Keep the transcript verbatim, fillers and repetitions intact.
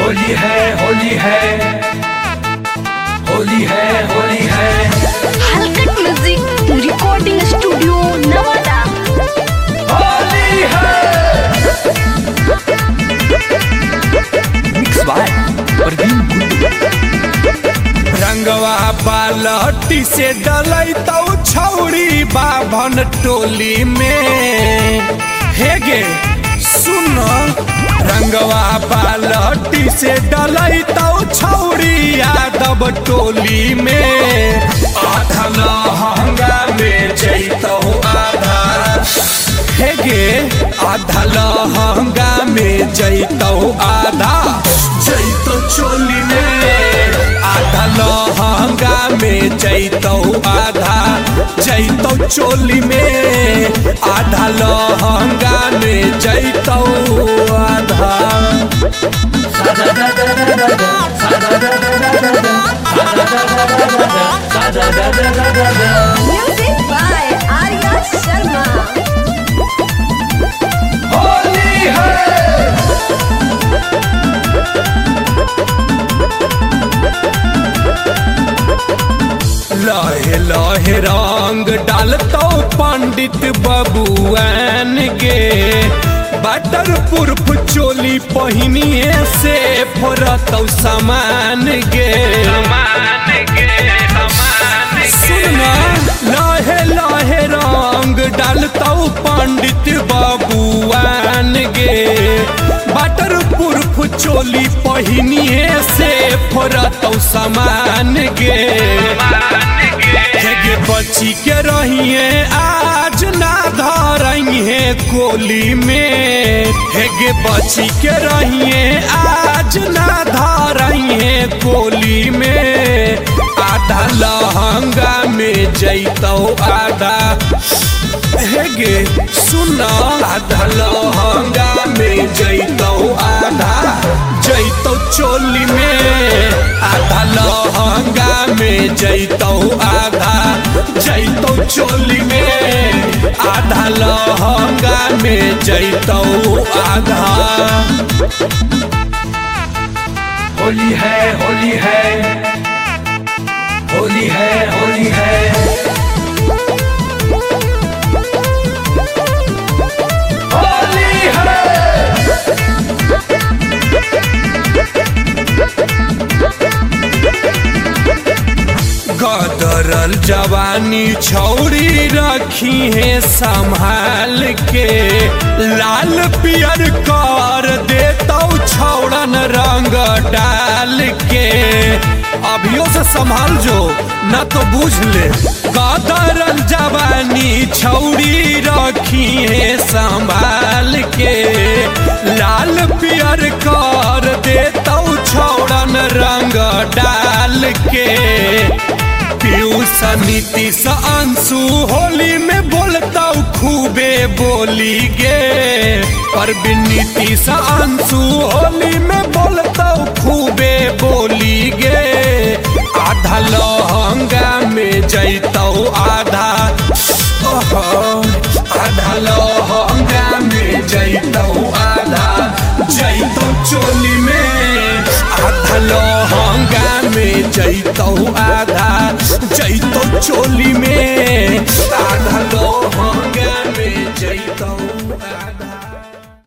होली है होली है होली है होली है। Halkat music recording studio Nawada. Holi है मिक्स बाय परवीन गुड्डू। रंगवा बालटी से डलई तो छौड़ी बाभन टोली में। हे गे सुन, रंगवा बालटी से डलई तो छौड़ी यादव टोली में। आधा लहंगा में जैतौ आधा, हे गे आधा लहंगा में जैतौ आधा जैतौ चोली में। आधा लहंगा में जैतौ आधा जैतौ चोली में। आधा लहंगा में जैतौ आधा। Music by Arya Sharma. होली है लहे लहे रंग डालतो पंडित बबुआन गे। बटर पुरफ चोली पहिनिए से फरतौ समान गे। सुनना लहे लहे रंग डालतो पंडित बबुआन गे। बटर पुरफ चोली पहिनिए से फरतौ समान गे। हेगे बची के रहिए आज ना धरइहे कोली में। हेगे बची के रहिए आज ना धरइहे कोली में। आधा लहंगा में जैतौ आधा, हेगे सुन आधा लहंगा में जैतौ आधा जैतौ चोली में। आधा लहंगा में जैतौ आधा जैतौ चोली में। आधा लहंगा में जैतौ आधा। होली है होली है होली है होली है। गदरल जवानी छौड़ी रखी है संभाल के। लाल पियर कर देतौ छौड़न रंग डाल के। अभियो से संभाल जो न तो बुझ ले। गदरल जवानी छौड़ी रखी है संभाल के। लाल पियर कर देतौ छौड़न रंग डाल के। पीयूष नीतीश अंशु होली में बोलता खूबे बोली गे। परवीन नीतीश अंशु होली में बोलता खूबे बोली गे। आधा लहंगा में जैतौ आधा, आधा लहंगा में जैतौ आधा जैतौ चोली में। आधा लहंगा में जैतौ आधा जैतौ चोली में।